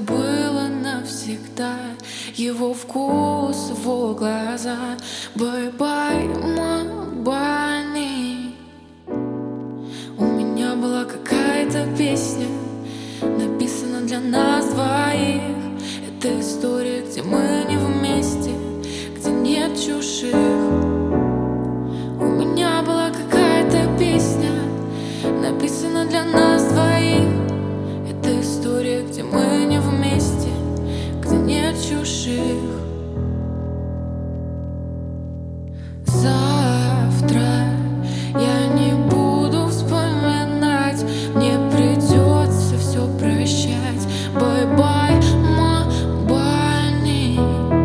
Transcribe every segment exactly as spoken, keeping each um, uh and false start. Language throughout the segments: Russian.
забыла навсегда его вкус, его глаза. Бай-бай, Мабани. У меня была какая-то песня, написана для нас двоих. Это история, где мы не вместе, где нет чужих. У меня была какая-то песня, написана для нас двоих. Это история, где мы не вместе, где нет чужих. Завтра я не буду вспоминать, мне придется все прощать. Бай-бай, Мабани.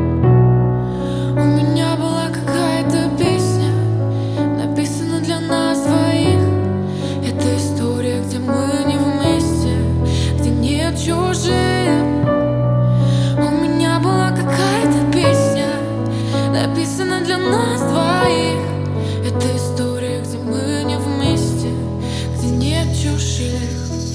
У меня была какая-то песня, написана для нас двоих. Это история, где мы не вместе, где нет чужих. У меня была какая-то песня, написана для нас двоих. Это история, где мы не вместе, где нет чужих.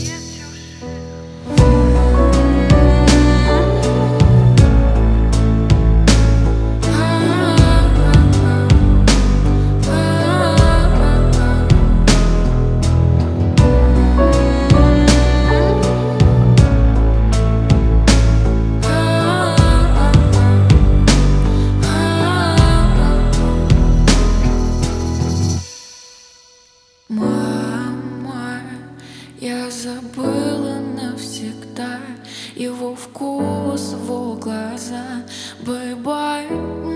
Мама, я забыла навсегда его вкус, его глаза. Бай-бай,